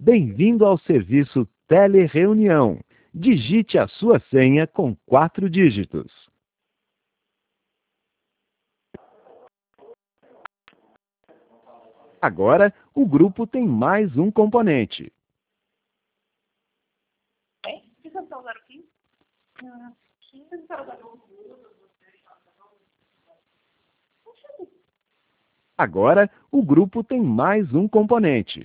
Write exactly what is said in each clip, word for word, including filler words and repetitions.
Bem-vindo ao serviço Telereunião. Digite a sua senha com quatro dígitos. Agora, o grupo tem mais um componente. Agora, o grupo tem mais um componente.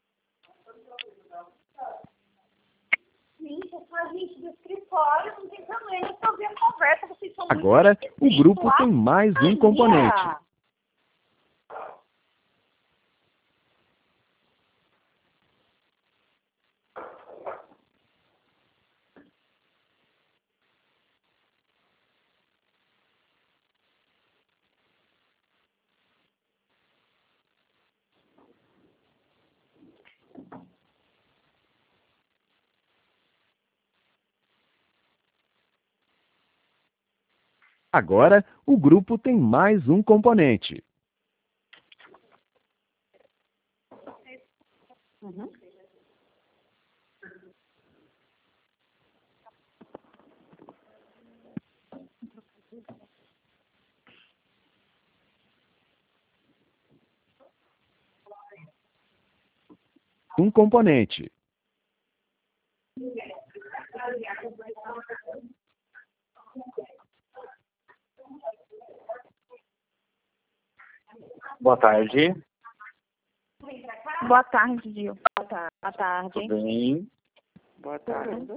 Gente, é só a gente do escritório, não tem problema só ouvir a conversa, vocês são muito Agora, o esquisitos. grupo tem mais um componente. Agora, o grupo tem mais um componente. Uhum. Um componente. Boa tarde. Boa tarde, Gil. Boa tarde. Boa tarde. Tudo bem? Boa tarde.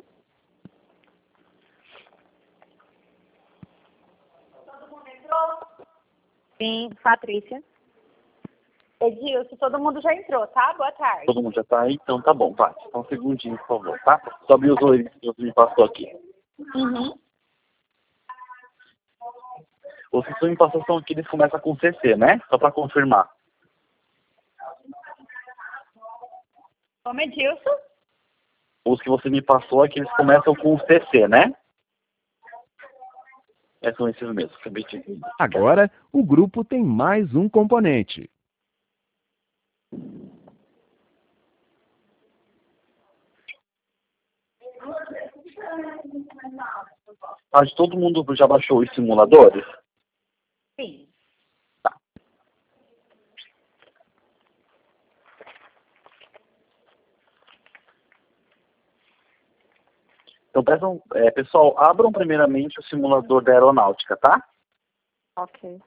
Sim, Patrícia. Edilson, todo mundo já entrou, tá? Boa tarde. Todo mundo já tá aí? Então tá bom, vai. Só um segundinho, por favor, tá? Só abrir os olhos que você me passou aqui. Uhum. Os que você me passou são aqui, eles começam com C C, né? Só pra confirmar. Como Edilson? Os que você me passou aqui, eles começam com C C, né? É, são esses mesmos, acabei de dizer. Agora, o grupo tem mais um componente. Mas todo mundo já baixou os simuladores? Sim. Tá. Então, peçam, é, pessoal, abram primeiramente o simulador da aeronáutica, tá? Ok.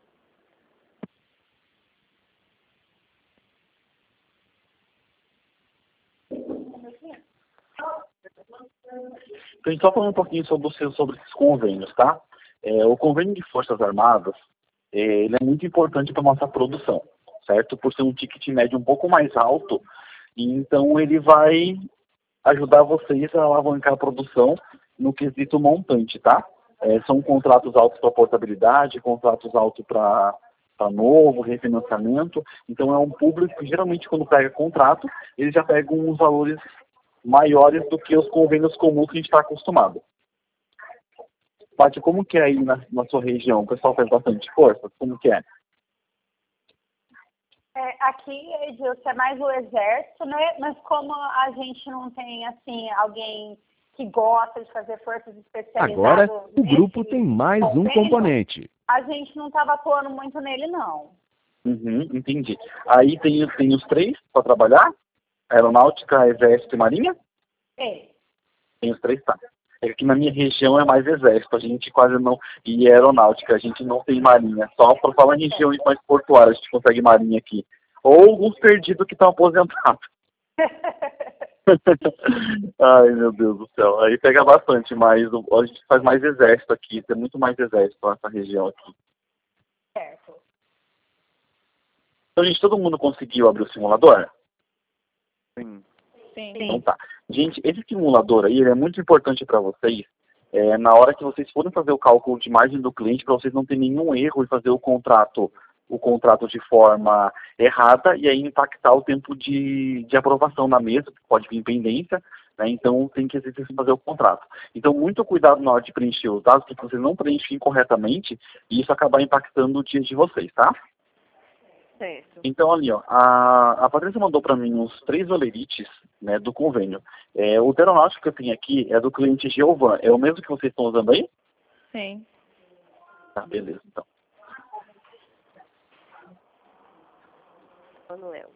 Então, a gente só falando um pouquinho sobre, os- sobre esses convênios, tá? É, o convênio de Forças Armadas, é, ele é muito importante para a nossa produção, certo? Por ser um ticket médio um pouco mais alto, e então ele vai ajudar vocês a alavancar a produção no quesito montante, tá? É, são contratos altos para portabilidade, contratos altos para novo, refinanciamento. Então é um público que geralmente quando pega contrato, eles já pegam uns valores maiores do que os convênios comuns que a gente está acostumado. Paty, como que é aí na, na sua região? O pessoal faz bastante força? Como que é? É, aqui, Edilson, é mais o exército, né? Mas como a gente não tem, assim, alguém que gosta de fazer forças especializadas... Agora, o nesse grupo tem mais um convênio, componente. a gente não estava atuando muito nele, não. Uhum, entendi. Aí tem, tem os três para trabalhar? Aeronáutica, Exército e Marinha? É. Tem os três, tá. É que aqui na minha região é mais Exército, a gente quase não... E Aeronáutica, a gente não tem Marinha. Só para falar em regiões mais portuárias, a gente consegue Marinha aqui. Ou alguns perdidos que estão aposentados. Ai, meu Deus do céu. Aí pega bastante, mas a gente faz mais Exército aqui. Tem muito mais Exército nessa região aqui. Certo. Então, gente, todo mundo conseguiu abrir o simulador? Sim. Então tá. Gente, esse simulador aí, ele é muito importante para vocês, é, na hora que vocês forem fazer o cálculo de margem do cliente, para vocês não terem nenhum erro e fazer o contrato, o contrato de forma errada e aí impactar o tempo de, de aprovação na mesa, que pode vir pendência, né? Então tem que existir fazer o contrato. Então muito cuidado na hora de preencher os dados, porque vocês não preenchem corretamente e isso acabar impactando o dia de vocês, tá? Certo. Então, ali, ó, a, a Patrícia mandou para mim uns três valerites, né, do convênio. É, o aeronáutico que eu tenho aqui é do cliente Geovan. É o mesmo que vocês estão usando aí? Sim. Tá, beleza, então. Manuel.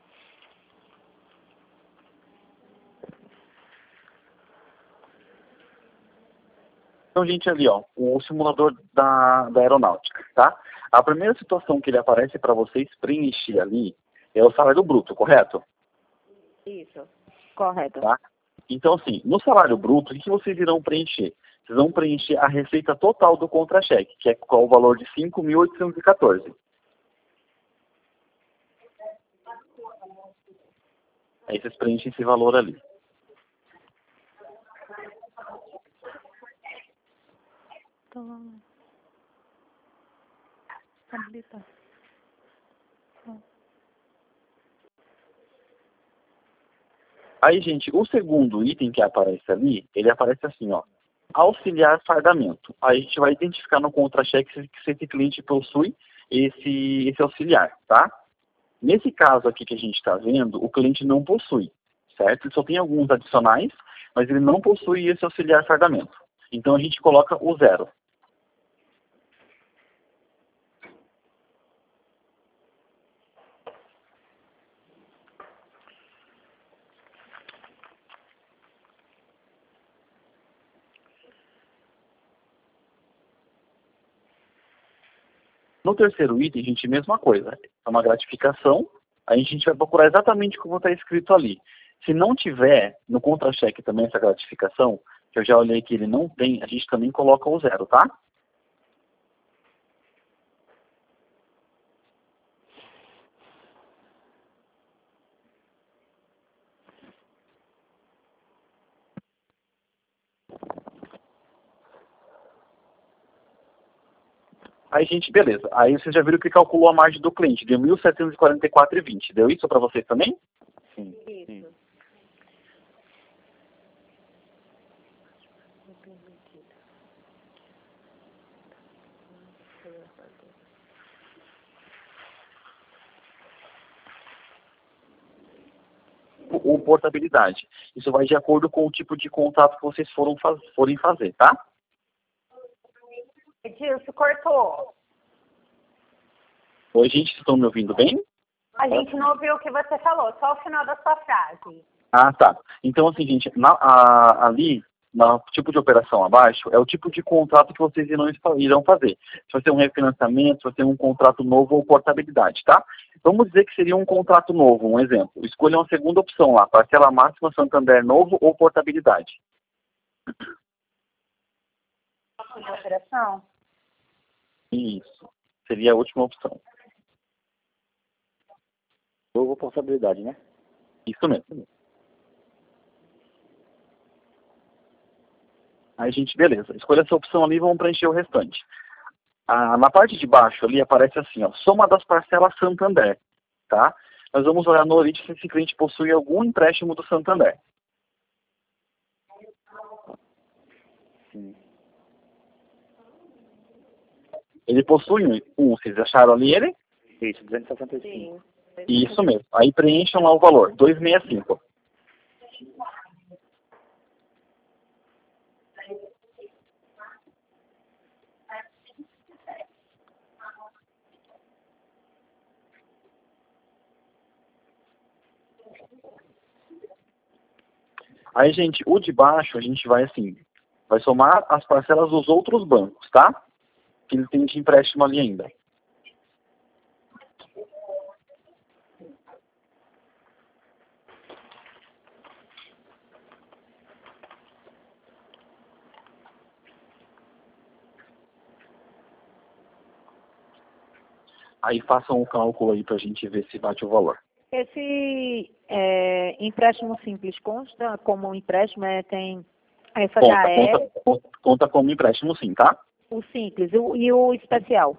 Então, gente, ali, ó, o simulador da, da aeronáutica, tá? A primeira situação que ele aparece para vocês preencher ali é o salário bruto, correto? Isso. Correto. Tá? Então, assim, no salário bruto, o que vocês irão preencher? Vocês vão preencher a receita total do contra-cheque, que é qual o valor de cinco mil oitocentos e quatorze. Aí vocês preenchem esse valor ali. Então, habilitar. Aí, gente, o segundo item que aparece ali, ele aparece assim, ó, auxiliar fardamento. Aí a gente vai identificar no contra-cheque se, se esse cliente possui esse, esse auxiliar, tá? Nesse caso aqui que a gente está vendo, o cliente não possui, certo? Ele só tem alguns adicionais, mas ele não possui esse auxiliar fardamento. Então a gente coloca o zero. No terceiro item, a gente, mesma coisa. É uma gratificação. A gente, a gente vai procurar exatamente como está escrito ali. Se não tiver no contra-cheque também essa gratificação, que eu já olhei que ele não tem, a gente também coloca o zero, tá? Aí, gente, beleza. Aí vocês já viram que calculou a margem do cliente. Deu mil setecentos e quarenta e quatro reais e vinte. Deu isso para vocês também? Sim. Isso. Ou portabilidade. Isso vai de acordo com o tipo de contrato que vocês foram faz, forem fazer, tá? Edilson, cortou. Oi, gente, vocês estão me ouvindo bem? A gente não ouviu o que você falou, só o final da sua frase. Ah, tá. Então, assim, gente, na, a, ali, no tipo de operação abaixo, é o tipo de contrato que vocês irão, irão fazer. Se vai ser um refinanciamento, se vai ser um contrato novo ou portabilidade, tá? Vamos dizer que seria um contrato novo, um exemplo. Escolha uma segunda opção lá, parcela máxima Santander novo ou portabilidade. De operação? Isso. Seria a última opção. Novo portabilidade, né? Isso mesmo. Aí, gente, beleza. Escolha essa opção ali e vamos preencher o restante. Ah, na parte de baixo ali aparece assim, ó, soma das parcelas Santander, tá? Nós vamos olhar no Orite se esse cliente possui algum empréstimo do Santander. Sim. Ele possui um, um, vocês acharam ali ele? Isso, duzentos e sessenta e cinco. Sim. Isso mesmo. Aí preencham lá o valor, duzentos e sessenta e cinco. Aí, gente, o de baixo a gente vai assim, vai somar as parcelas dos outros bancos, tá? Que ele tem de empréstimo ali ainda. Aí façam o cálculo aí pra gente ver se bate o valor. Esse é, empréstimo simples consta como um empréstimo, é, tem F Conta, H R, conta, conta, conta como empréstimo sim, tá? o simples o- e o especial.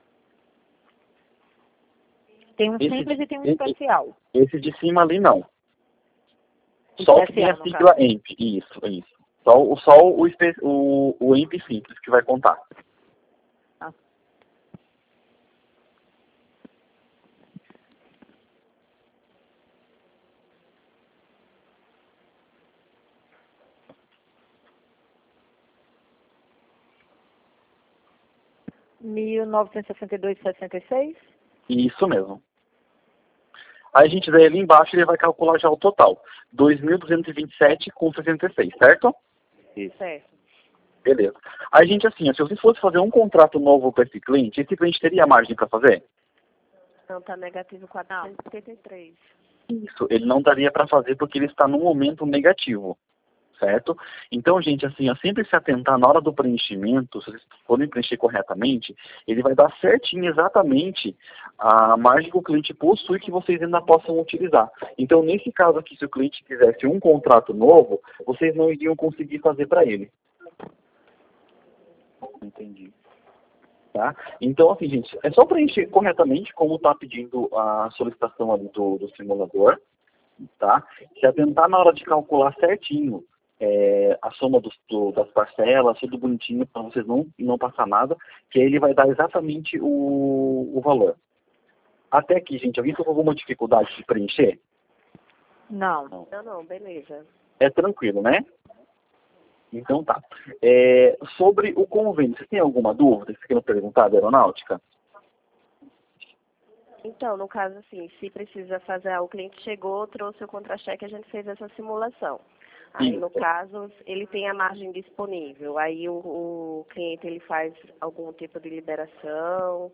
Tem um Esse- simples e tem um esse- especial. Esse de cima ali não. Só o que tem a Especial, no sigla E M P. Isso, isso. Só, o- só o, espe- o, o E M P simples que vai contar. Ah. mil novecentos e sessenta e dois vírgula sessenta e seis? Isso mesmo. Aí a gente daí ali embaixo ele vai calcular já o total. dois mil duzentos e vinte e sete vírgula sessenta e seis, certo? Isso. Certo. Beleza. Aí, gente, assim, se você fosse fazer um contrato novo para esse cliente, esse cliente teria margem para fazer? Então está negativo quatrocentos e setenta e três. Isso, ele não daria para fazer porque ele está num momento negativo, certo? Então, gente, assim, ó, sempre se atentar na hora do preenchimento, se vocês forem preencher corretamente, ele vai dar certinho exatamente a margem que o cliente possui que vocês ainda possam utilizar. Então, nesse caso aqui, se o cliente quisesse um contrato novo, vocês não iriam conseguir fazer para ele. Entendi. Tá? Então, assim, gente, é só preencher corretamente como está pedindo a solicitação ali do, do simulador, tá? Se atentar na hora de calcular certinho é, a soma dos, do, das parcelas, tudo bonitinho, para vocês não, não passar nada, que aí ele vai dar exatamente o, o valor. Até aqui, gente, alguém ficou com alguma dificuldade de preencher? Não. Não. Não, não, beleza. É tranquilo, né? Então tá. É, sobre o convênio, vocês têm alguma dúvida? Vocês querem perguntar da aeronáutica? Então, no caso assim, se precisa fazer, o cliente chegou, trouxe o contra-cheque, a gente fez essa simulação. Aí, no caso, ele tem a margem disponível. Aí o, o cliente ele faz algum tipo de liberação.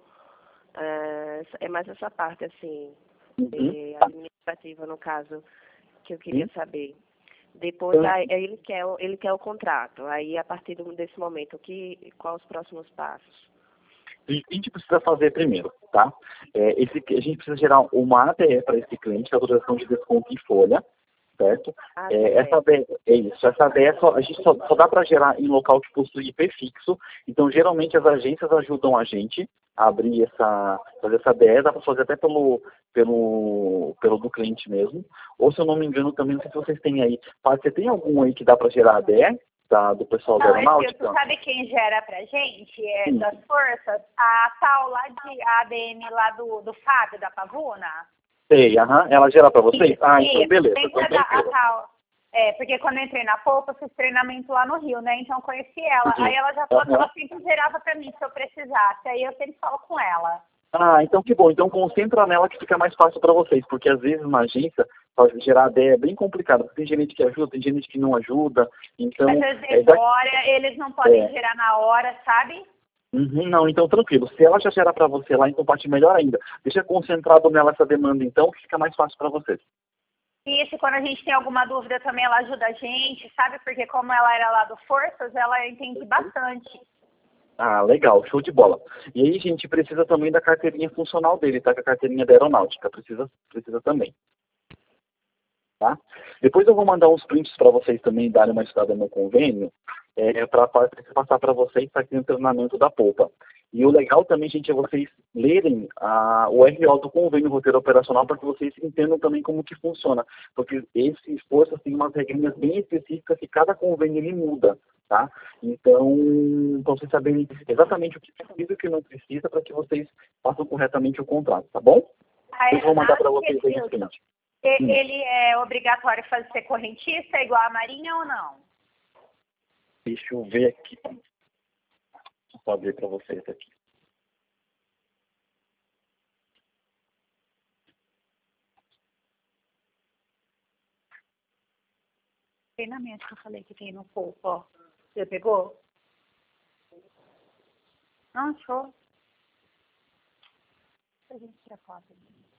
É, é mais essa parte, assim, Uhum. é, administrativa, no caso, que eu queria Uhum. saber. Depois, Então, aí, ele, quer, o- ele quer o contrato. Aí, a partir do- desse momento, que, quais os próximos passos? a gente precisa fazer primeiro, tá? É, esse, a gente precisa gerar uma A D E para esse cliente, que é a autorização de desconto em folha, certo? Ah, É, certo. essa A D E, é isso, essa A D E só, a gente só, só dá para gerar em local que possui I P fixo, então geralmente as agências ajudam a gente a abrir essa, fazer essa A D E, dá para fazer até pelo, pelo, pelo do cliente mesmo, ou se eu não me engano também, não sei se vocês têm aí, você tem algum aí que dá para gerar A D E? Da, do pessoal da Não, aeronáutica? Edilson, sabe quem gera pra gente? É, Sim. das forças? A tal lá de A D M lá do, do Fábio, da Pavuna? Sei, aham. Ela gera para vocês? Ah, então Isso, beleza. sempre Então, a, a tranquilo. tal. É, porque quando eu entrei na Poupa, eu fiz treinamento lá no Rio, né? Então eu conheci ela. Uhum. Aí ela já falou que Aham. ela sempre gerava pra mim se eu precisasse. Aí eu sempre falo com ela. Ah, então que bom. Então concentra nela que fica mais fácil para vocês, porque às vezes na agência para gerar A D E é bem complicado. Tem gente que ajuda, tem gente que não ajuda. Então, Às vezes é, já- demora, eles não podem É. gerar na hora, sabe? Uhum, não, então tranquilo. Se ela já gera para você lá, então parte melhor ainda. Deixa concentrado nela essa demanda então, que fica mais fácil para vocês. Isso, quando a gente tem alguma dúvida também, ela ajuda a gente, sabe? Porque como ela era lá do Forças, ela entende bastante. Ah, legal, show de bola. E aí, gente, precisa também da carteirinha funcional dele, tá? Com a carteirinha da aeronáutica, precisa, precisa também. Tá? Depois eu vou mandar uns prints para vocês também darem uma estudada no convênio, é, para passar para vocês para aqui no treinamento da Poupa. E o legal também, gente, é vocês lerem a, o R O do convênio roteiro operacional para que vocês entendam também como que funciona. Porque esse esforço tem umas regrinhas bem específicas que cada convênio ele muda. Tá? Então, para vocês saberem exatamente o que precisa e o que não precisa para que vocês façam corretamente o contrato, tá bom? A Eu vou mandar para vocês aí Edilson, o seguinte. e- Hum. ele é obrigatório fazer ser correntista igual a Marinha ou não? Deixa eu ver aqui. Deixa eu só ver para vocês aqui. Treinamento que eu falei que tem no Poupa, ó. Você pegou? Não, show. Deixa a gente tirar foto.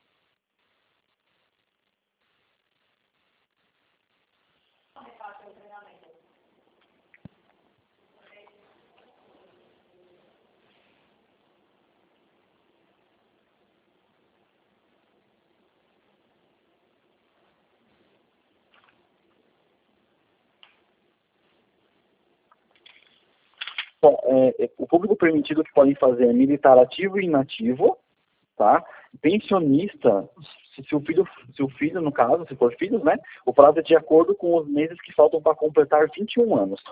Bom, é, é, o público permitido que podem fazer é militar ativo e inativo, tá? Pensionista, se, se o filho, se o filho, no caso, se for filhos, né? O prazo é de acordo com os meses que faltam para completar vinte e um anos.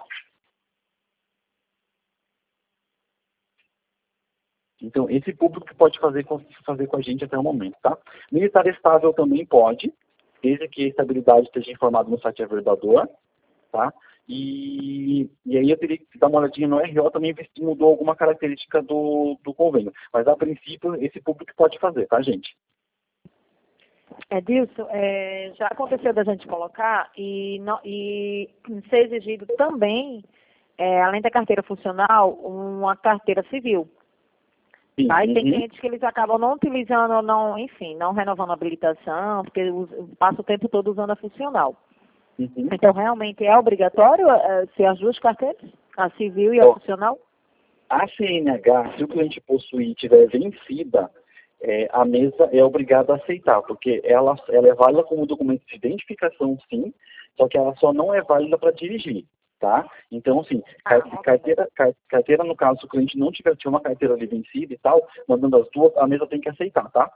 Então, esse público que pode fazer com, fazer com a gente até o momento, tá? Militar estável também pode, desde que a estabilidade esteja informada no site Averdador, tá? E, e aí eu teria que dar uma olhadinha no R O também, ver se mudou alguma característica do, do convênio. Mas, a princípio, esse público pode fazer, tá, gente? Edilson, é, já aconteceu da gente colocar e, não, e ser exigido também, é, além da carteira funcional, uma carteira civil. Sim. Aí tem Uhum. clientes que eles acabam não utilizando, não, enfim, não renovando a habilitação, porque us- passa o tempo todo usando a funcional. Uhum. Então, realmente é obrigatório é, ser as duas carteiras, a civil e a Ó, funcional? A C N H, se o cliente possuir e tiver vencida, é, a mesa é obrigada a aceitar, porque ela, ela é válida como documento de identificação, sim, só que ela só não é válida para dirigir, tá? Então, assim, car- Ah, ok. carteira, car- carteira, no caso, se o cliente não tiver tiver uma carteira ali vencida e tal, mandando as duas, a mesa tem que aceitar, tá?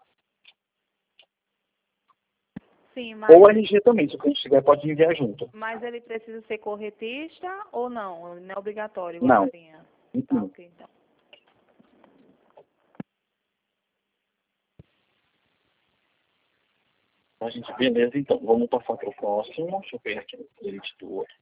Sim, mas, Ou R G também, se o cliente tiver, pode enviar junto. mas ele precisa ser corretista ou não? Não é obrigatório, igual Não. a minha. Ah, Uhum. ok, então. A gente, beleza, então, vamos passar para o próximo. Deixa eu pegar aqui o cliente do outro.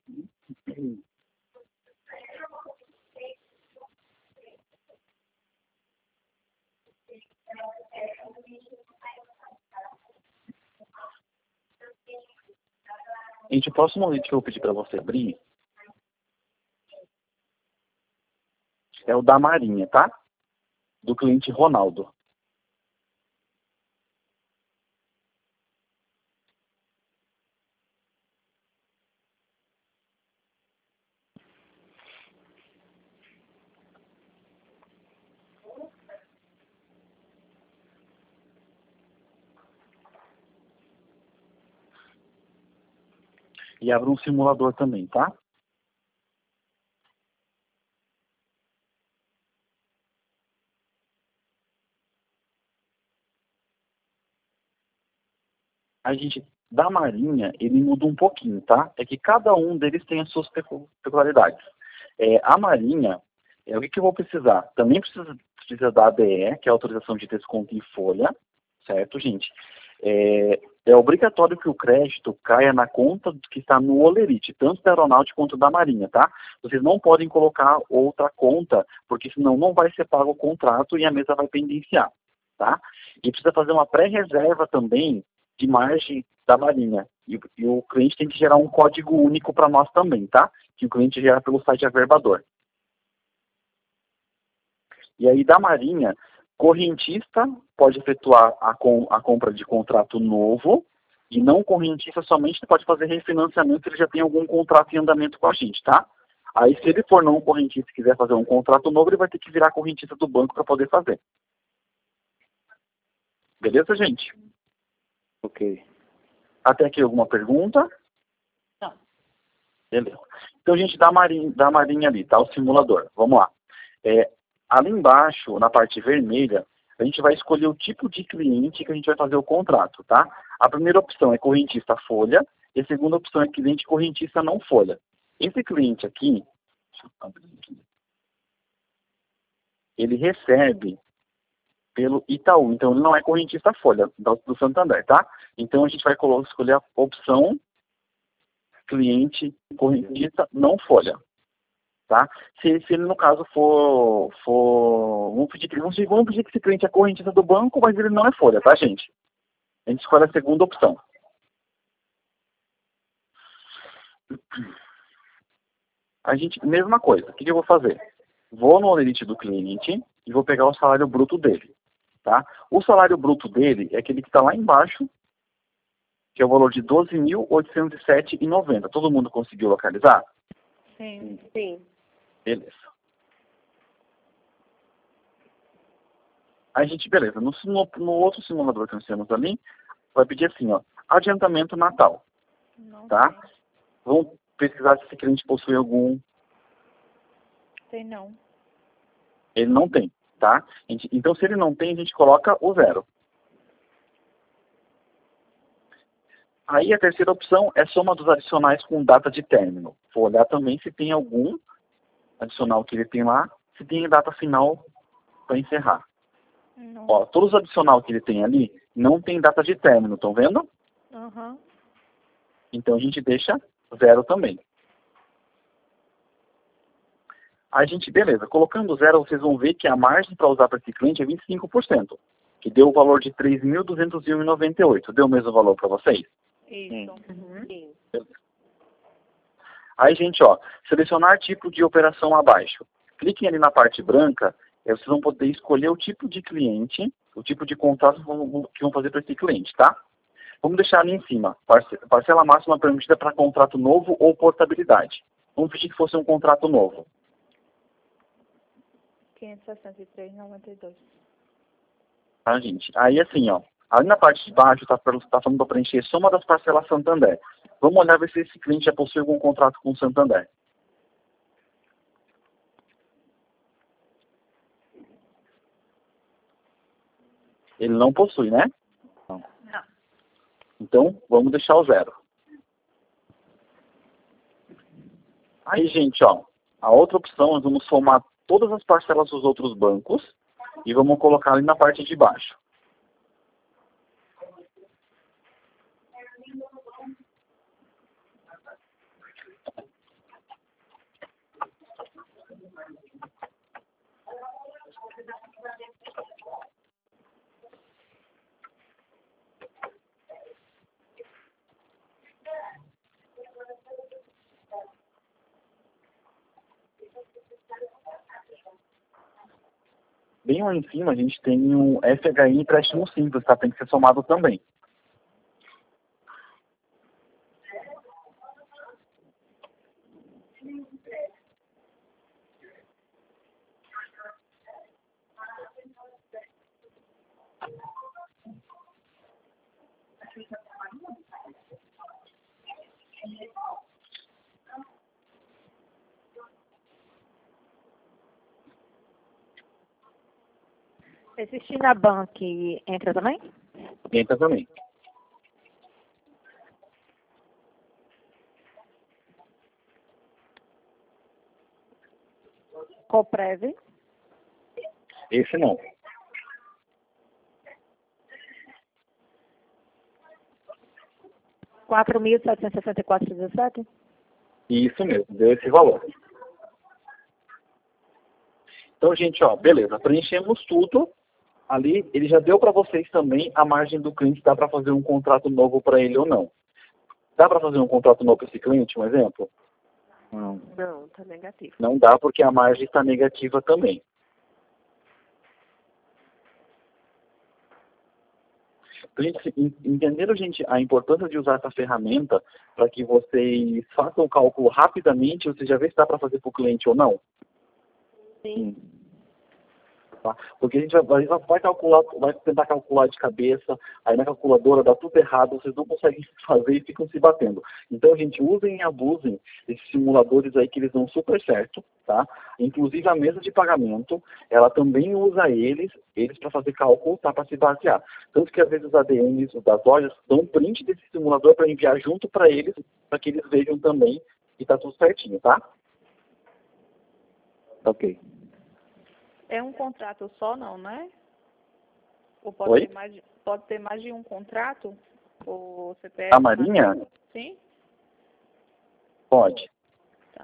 Gente, o próximo lead que eu vou pedir para você abrir é o da Marinha, tá? Do cliente Ronaldo. E abre um simulador também, tá? A gente, da Marinha, ele muda um pouquinho, tá? É que cada um deles tem as suas pecu- peculiaridades. É, a Marinha, é, o que, que eu vou precisar? Também precisa, precisa da A D E, que é a autorização de desconto em folha, certo, gente? É, é obrigatório que o crédito caia na conta que está no Olerite, tanto da Aeronáutica quanto da Marinha, tá? Vocês não podem colocar outra conta, porque senão não vai ser pago o contrato e a mesa vai pendenciar, tá? E precisa fazer uma pré-reserva também de margem da Marinha. E, e o cliente tem que gerar um código único para nós também, tá? Que o cliente gera pelo site Averbador. E aí, da Marinha, correntista pode efetuar a, com, a compra de contrato novo, e não correntista somente pode fazer refinanciamento se ele já tem algum contrato em andamento com a gente, tá? Aí, se ele for não correntista e quiser fazer um contrato novo, ele vai ter que virar correntista do banco para poder fazer. Beleza, gente? Ok. Até aqui alguma pergunta? Não. Beleza. Então, gente, da Marinha, da Marinha ali, tá? O simulador. Vamos lá. É, ali embaixo, na parte vermelha, a gente vai escolher o tipo de cliente que a gente vai fazer o contrato, tá? A primeira opção é correntista folha, e a segunda opção é cliente correntista não folha. Esse cliente aqui, deixa eu abrir aqui, ele recebe pelo Itaú, então ele não é correntista folha do, do Santander, tá? Então a gente vai colocar, escolher a opção cliente correntista não folha, tá? Se, se ele no caso for, for vamos, pedir, vamos, vamos pedir que esse cliente é correntista do banco, mas ele não é folha, tá, gente? A gente escolhe a segunda opção. A gente, mesma coisa, o que, que eu vou fazer? Vou no Olerite do cliente e vou pegar o salário bruto dele, tá? O salário bruto dele é aquele que está lá embaixo, que é o valor de doze mil oitocentos e sete reais e noventa centavos. Todo mundo conseguiu localizar? Sim. Sim. Beleza. A gente, beleza, no, no, no outro simulador que nós temos ali, vai pedir assim, ó, adiantamento Natal, Não tá? tem. Vamos pesquisar se esse cliente possui algum. Tem não. Ele não tem, tá? A gente, então, se ele não tem, a gente coloca o zero. Aí a terceira opção é soma dos adicionais com data de término. Vou olhar também se tem algum adicional que ele tem lá, se tem data final para encerrar. Não. Ó, todos os adicionais que ele tem ali não tem data de término, estão vendo? Aham. Então a gente deixa zero também. A gente, beleza, colocando zero, vocês vão ver que a margem para usar para esse cliente é vinte e cinco por cento, que deu o valor de três mil duzentos e um reais e noventa e oito centavos. Deu o mesmo valor para vocês? Isso. Uhum. Sim. Aí, gente, ó, selecionar tipo de operação abaixo. Cliquem ali na parte branca, aí vocês vão poder escolher o tipo de cliente, o tipo de contrato que vão, que vão fazer para esse cliente, tá? Vamos deixar ali em cima, parcela máxima permitida para contrato novo ou portabilidade. Vamos pedir que fosse um contrato novo. quinhentos e sessenta e três reais e noventa e dois centavos. Tá, gente? Aí, assim, ó, ali na parte de baixo está tá falando para preencher soma das parcelas Santander. Vamos olhar ver se esse cliente já possui algum contrato com o Santander. Ele não possui, né? Não. Então, vamos deixar o zero. Aí, gente, ó, a outra opção, nós vamos somar todas as parcelas dos outros bancos e vamos colocar ali na parte de baixo. Bem lá em cima, a gente tem um F H I empréstimo simples, tá? Tem que ser somado também. Esse Chinabank entra também? Entra também. Coprev? Esse não. quatro mil setecentos e sessenta e quatro reais e dezessete centavos? Isso mesmo, deu esse valor. Então, gente, ó, beleza, preenchemos tudo. Ali, ele já deu para vocês também a margem do cliente, dá para fazer um contrato novo para ele ou não. Dá para fazer um contrato novo para esse cliente, um exemplo? Não. Não, tá negativo. Não dá porque a margem está negativa também. Gente, entenderam, gente, a importância de usar essa ferramenta para que vocês façam o cálculo rapidamente, você já vê se dá para fazer para o cliente ou não? Sim. Tá? Porque a gente, vai, a gente vai calcular, vai tentar calcular de cabeça, aí na calculadora dá tudo errado, vocês não conseguem fazer e ficam se batendo. Então, gente, usem e abusem desses simuladores aí que eles dão super certo, tá? Inclusive a mesa de pagamento, ela também usa eles, eles para fazer cálculo, tá? Para se basear. Tanto que às vezes os A D Ms das lojas dão um print desse simulador para enviar junto para eles, para que eles vejam também que tá tudo certinho, tá? Ok. É um contrato só, não, né? Ou pode Oi? ter mais de, pode ter mais de um contrato? O C P F? A Marinha? Sim? Pode. Tá.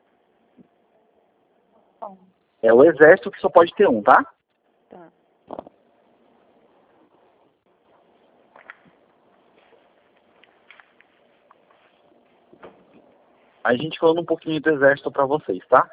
É o exército que só pode ter um, tá? Tá. A gente falando um pouquinho do exército para vocês, tá?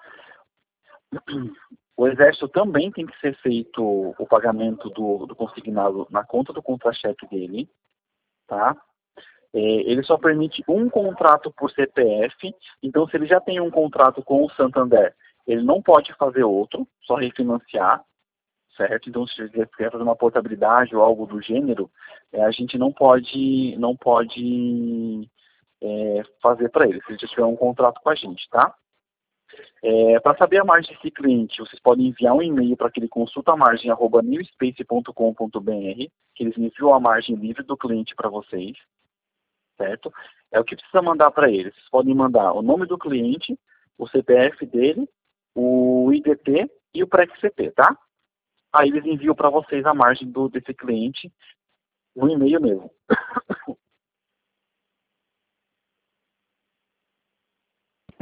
O exército também tem que ser feito o pagamento do, do consignado na conta do contra-cheque dele, tá? É, ele só permite um contrato por C P F, então se ele já tem um contrato com o Santander, ele não pode fazer outro, só refinanciar, certo? Então se ele quer fazer uma portabilidade ou algo do gênero, é, a gente não pode, não pode é, fazer para ele, se ele já tiver um contrato com a gente, tá? É, para saber a margem desse cliente, vocês podem enviar um e-mail para aquele consultamargem arroba newspace ponto com ponto br, que eles enviam a margem livre do cliente para vocês, certo? É o que precisa mandar para eles. Vocês podem mandar o nome do cliente, o C P F dele, o I D T e o P R E C P, tá? Aí eles enviam para vocês a margem do, desse cliente no e-mail mesmo.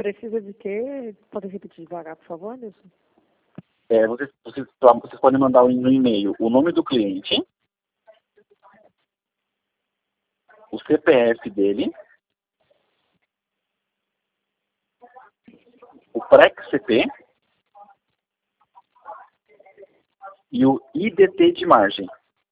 Precisa de quê? Pode repetir devagar, por favor, Nilson? É, vocês, vocês, vocês podem mandar no e-mail o nome do cliente, o C P F dele, o P R E C P e o I D T de margem.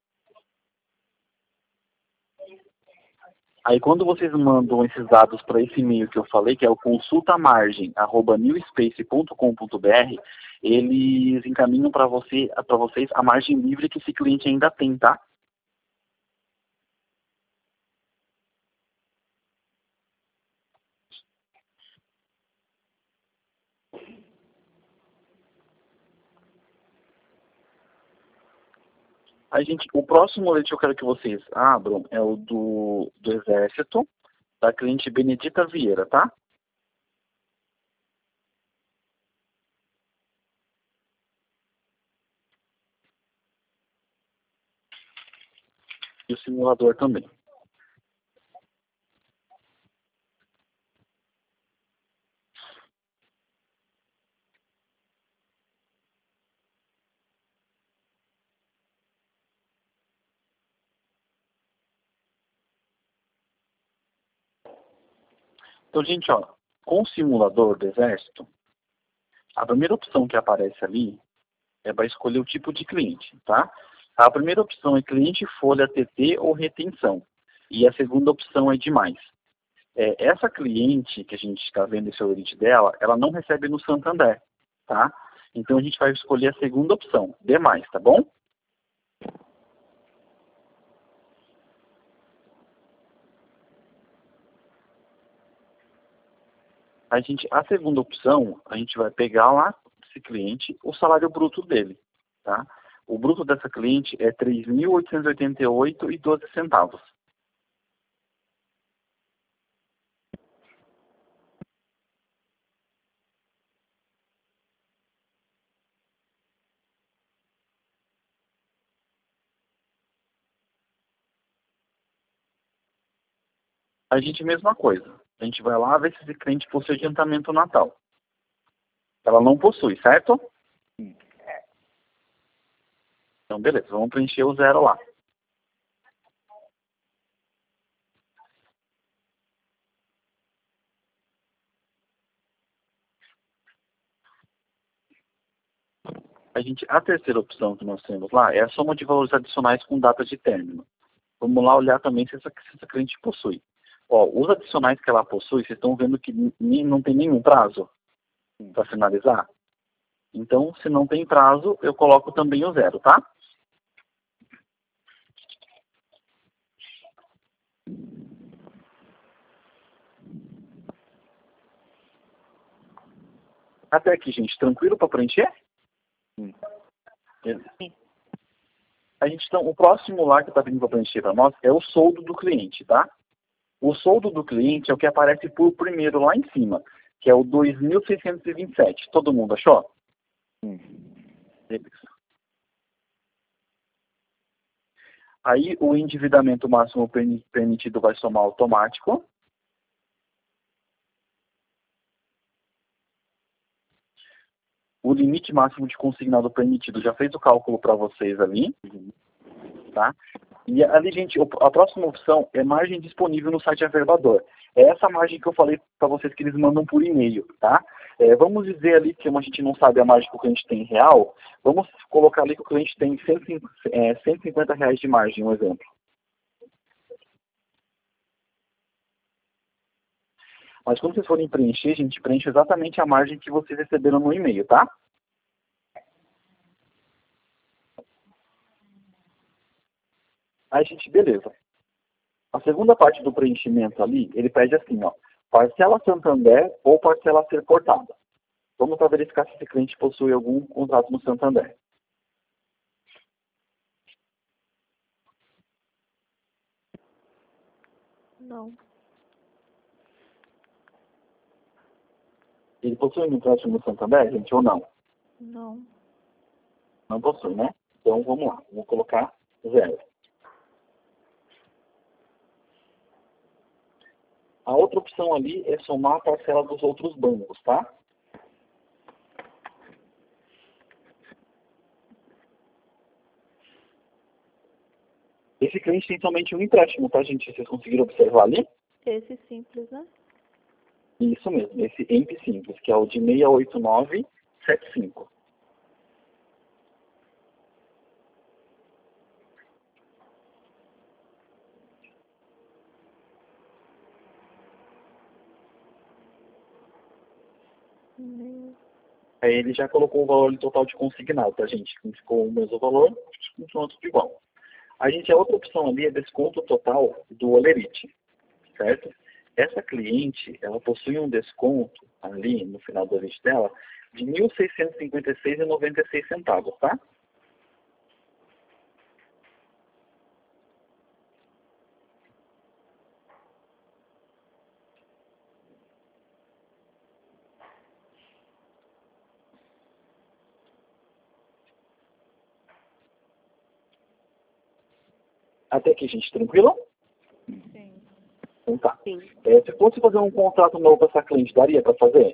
Aí quando vocês mandam esses dados para esse e-mail que eu falei, que é o consultamargem arroba newspace ponto com ponto br, eles encaminham para você, para vocês a margem livre que esse cliente ainda tem, tá? A gente, o próximo leite que eu quero que vocês abram é o do, do Exército, da cliente Benedita Vieira, tá? E o simulador também. Então, gente, ó, com o simulador do Exército, a primeira opção que aparece ali é para escolher o tipo de cliente, tá? A primeira opção é cliente folha T T ou retenção. E a segunda opção é demais. É, essa cliente que a gente está vendo esse orite dela, ela não recebe no Santander, tá? Então a gente vai escolher a segunda opção, demais, tá bom? A, gente, a segunda opção, a gente vai pegar lá esse cliente, o salário bruto dele, tá? O bruto dessa cliente é três mil oitocentos e oitenta e oito reais e doze centavos. A gente, mesma coisa. A gente vai lá ver se esse cliente possui adiantamento natal. Ela não possui, certo? Sim. Então, beleza. Vamos preencher o zero lá. A, gente, a terceira opção que nós temos lá é a soma de valores adicionais com data de término. Vamos lá olhar também se essa, se essa cliente possui. Ó, os adicionais que ela possui, vocês estão vendo que não tem nenhum prazo para finalizar? Então, se não tem prazo, eu coloco também o zero, tá? Até aqui, gente, tranquilo para preencher? Sim. Sim. A gente, então, o próximo lá que está vindo para preencher para nós é o soldo do cliente, tá? O soldo do cliente é o que aparece por primeiro lá em cima, que é o dois mil seiscentos e vinte e sete. Todo mundo achou? Sim. Beleza. Aí o endividamento máximo permitido vai somar automático. O limite máximo de consignado permitido já fez o cálculo para vocês ali. Tá? E ali, gente, a próxima opção é margem disponível no site Averbador. É essa margem que eu falei para vocês que eles mandam por e-mail, tá? É, vamos dizer ali que como a gente não sabe a margem que o cliente tem real, vamos colocar ali que o cliente tem cento e cinquenta reais de margem, um exemplo. Mas quando vocês forem preencher, a gente preenche exatamente a margem que vocês receberam no e-mail, tá? Aí, gente, beleza. A segunda parte do preenchimento ali, ele pede assim, ó, parcela Santander ou parcela a ser cortada. Vamos para verificar se esse cliente possui algum contrato no Santander. Não. Ele possui um empréstimo no Santander, gente, ou não? Não. Não possui, né? Então, vamos lá. Vou colocar zero. A outra opção ali é somar a parcela dos outros bancos, tá? Esse cliente tem somente um empréstimo, tá, gente? Vocês conseguiram observar ali? Esse simples, né? Isso mesmo, esse E M P Simples, que é o de seis oito nove sete cinco. Hum. Aí ele já colocou o valor total de consignado, tá, gente? Ficou o mesmo valor, continua tudo igual. A gente, a outra opção ali é desconto total do Olerite, certo? Essa cliente, ela possui um desconto ali no final do Olerite dela de mil seiscentos e cinquenta e seis reais e noventa e seis centavos, tá? Até aqui, gente, tranquilo? Sim. Então tá. Sim. É, se fosse fazer um contrato novo para essa cliente, daria para fazer?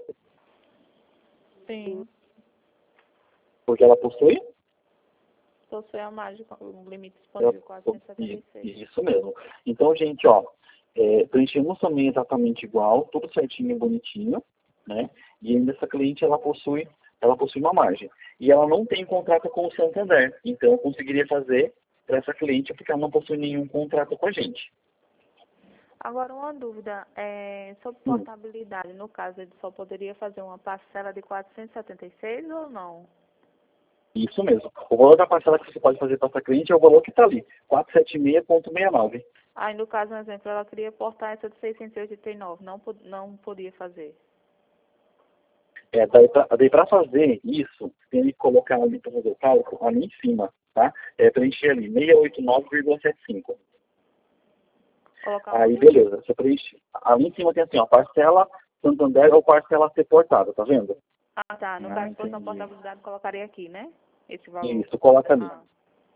Sim. Porque ela possui? Possui a margem, o limite Ela disponível quatrocentos e setenta e seis. Isso mesmo. Então, gente, ó, é, preenchemos também exatamente igual, tudo certinho e bonitinho, né? E ainda essa cliente, ela possui, ela possui uma margem. E ela não tem contrato com o Santander. Então, eu conseguiria fazer para essa cliente porque ela não possui nenhum contrato com a gente. Agora, uma dúvida, é, sobre Hum. portabilidade, no caso, ele só poderia fazer uma parcela de quatrocentos e setenta e seis ou não? Isso mesmo. O valor da parcela que você pode fazer para essa cliente é o valor que está ali, quatrocentos e setenta e seis vírgula sessenta e nove. Aí, no caso, um exemplo, ela queria portar essa de seiscentos e oitenta e nove, não, po- não podia fazer. É, daí para fazer isso, tem que colocar ali para fazer o cálculo, ali em cima, tá? É preencher ali, seiscentos e oitenta e nove vírgula setenta e cinco. Colocar Aí, onde? beleza, você preenche. Ali em cima tem assim, ó, parcela Santander ou parcela a ser portada, tá vendo? Ah, tá. No Ah, caso, se fosse uma entendi. portabilidade, colocaria aqui, né? Esse valor. Isso, coloca ali. Ah.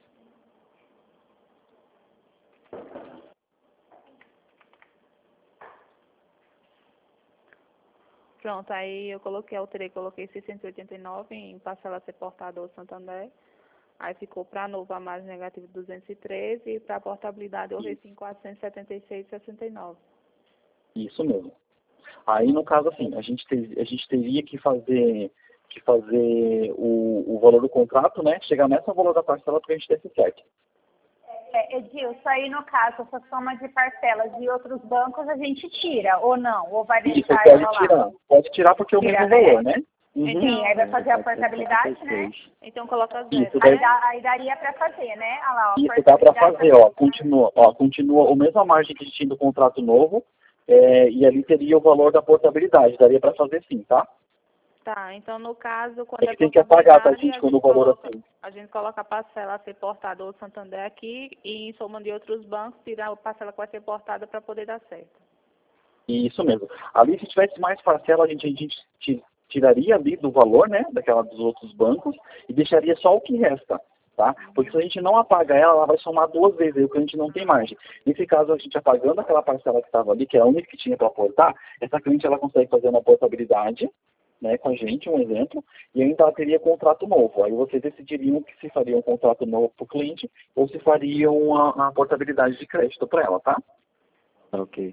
Pronto, aí eu coloquei, alterei, coloquei seiscentos e oitenta e nove em parcela a ser portada ou Santander. Aí ficou para novo a margem negativa de duzentos e treze e para a portabilidde eu reci em quatrocentos e setenta e seis vírgula sessenta e nove. Isso mesmo. Aí, no caso, assim, a gente, ter, a gente teria que fazer, que fazer o, o valor do contrato, né? Chegar nessa valor da parcela para a gente ter esse certo. É, Edilson, aí no caso, essa soma de parcelas de outros bancos a gente tira, ou não? Ou vai Isso, deixar pode ela lá? tirar. Pode tirar porque é o Tira, mesmo né? valor, né? Uhum. Sim, aí vai fazer a portabilidade, né? Então coloca zero. Isso, Aí, daí, dá, aí daria para fazer, né? Olha lá, ó, isso dá para portabilidade fazer, ó. Continua, ó. Continua a mesma margem que a gente tinha do contrato novo, é, e ali teria o valor da portabilidade. Daria para fazer sim, tá? Tá, então no caso, quando É é que tem que apagar, tá, portabilidade, gente, a quando gente o valor coloca, assim. a gente coloca a parcela a ser portada ou Santander aqui e em soma de outros bancos, tirar a parcela que vai ser portada para poder dar certo. Isso mesmo. Ali, se tivesse mais parcela, a gente, a gente ti- tiraria ali do valor, né, daquela dos outros bancos, e deixaria só o que resta, tá? Porque se a gente não apaga ela, ela vai somar duas vezes, aí o cliente não tem margem. Nesse caso, a gente apagando aquela parcela que estava ali, que é a única que tinha para aportar, essa cliente ela consegue fazer uma portabilidade, né, com a gente, um exemplo, e ainda ela teria contrato novo. Aí vocês decidiriam que se faria um contrato novo para o cliente ou se fariam uma, uma portabilidade de crédito para ela, tá? Ok.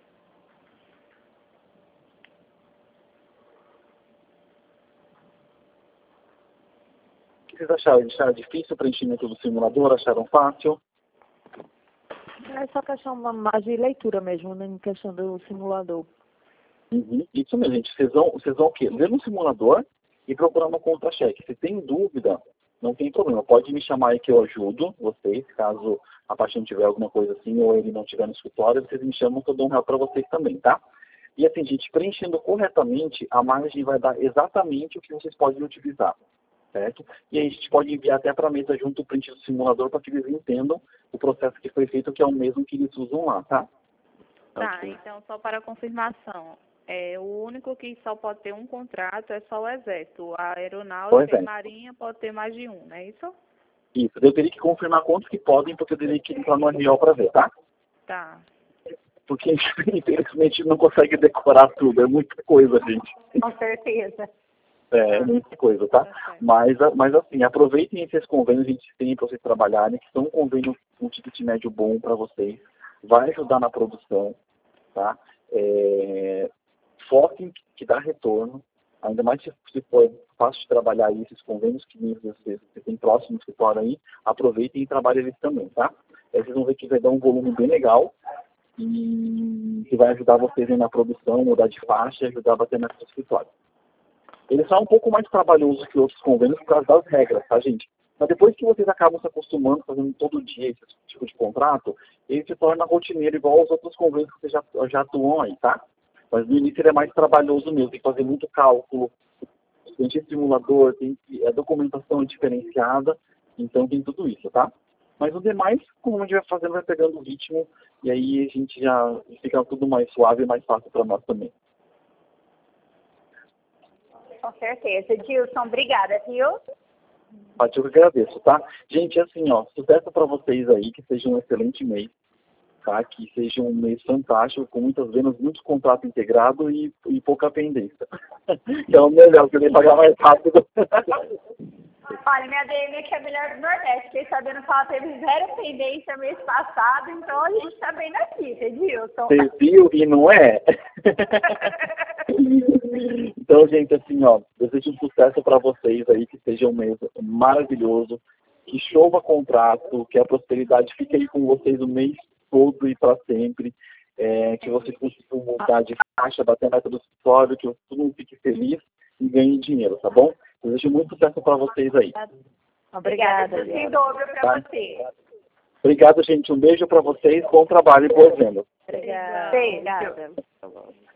O que vocês acharam? Acharam difícil o preenchimento do simulador? Acharam fácil? É só questão mais de leitura mesmo, né, em questão do simulador. Uhum. Isso mesmo, gente. Vocês vão, vocês vão o quê? Ler no simulador e procurar no contra-cheque. Se tem dúvida, não tem problema. Pode me chamar aí que eu ajudo vocês, caso a parte não tiver alguma coisa assim, ou ele não estiver no escritório, vocês me chamam que eu dou um real para vocês também, tá? E assim, gente, preenchendo corretamente, a margem vai dar exatamente o que vocês podem utilizar, certo? E aí a gente pode enviar até para a mesa junto o print do simulador para que eles entendam o processo que foi feito, que é o mesmo que eles usam lá, tá? Tá, Ok. então só para confirmação, é, o único que só pode ter um contrato é só o Exército. A Só o Aeronáutica e Exército. Marinha pode ter mais de um, não é isso? Isso, eu teria que confirmar quantos que podem, porque eu teria que entrar no R O para ver, tá? Tá. porque infelizmente não consegue decorar tudo, é muita coisa, gente. Com certeza. É, muita coisa, tá? Mas, mas assim, aproveitem esses convênios que a gente tem para vocês trabalharem, que são um convênio com ticket médio bom para vocês, vai ajudar na produção, tá? É, foquem que dá retorno, ainda mais se, se for fácil de trabalhar aí, esses convênios que vocês você tem próximo no escritório aí, aproveitem e trabalhem eles também, tá? Aí vocês vão ver que vai dar um volume bem legal e que vai ajudar vocês aí na produção, mudar de faixa e ajudar a bater no escritório. Ele só é um pouco mais trabalhoso que outros convênios por causa das regras, tá, gente? Mas depois que vocês acabam se acostumando, fazendo todo dia esse tipo de contrato, ele se torna rotineiro igual aos outros convênios que vocês já, já atuam aí, tá? Mas no início ele é mais trabalhoso mesmo, tem que fazer muito cálculo, tem simulador, tem a documentação é diferenciada, então tem tudo isso, tá? Mas o demais, como a gente vai fazendo, vai pegando o ritmo, e aí a gente já fica tudo mais suave e mais fácil para nós também. Com certeza. Edilson, obrigada, viu? Pati, eu que agradeço, tá? Gente, assim, ó, sucesso para vocês aí, que seja um excelente mês, tá? Que seja um mês fantástico, com muitas vendas, muito contrato integrado e, e pouca pendência. Que é o melhor, que eu nem pagar mais rápido. Olha, minha D M aqui é a melhor do Nordeste. Fiquei sabendo que ela teve zero pendência mês passado, então a gente tá bem daqui, Edilson. Você viu e não é? Então, gente, assim, ó, desejo um sucesso para vocês aí, que seja um mês maravilhoso, que chova contrato, que a prosperidade fique aí com vocês o mês todo e para sempre, é, que vocês consigam mudar de faixa, bater a meta do escritório, que todo mundo fique feliz e ganhe dinheiro, tá bom? Desejo muito sucesso para vocês aí. Obrigada. Obrigada. Em dobro para Tá? você. Obrigado, gente. Um beijo para vocês, bom trabalho e boas vendas. Obrigada. Beijo. Obrigada. Tá bom.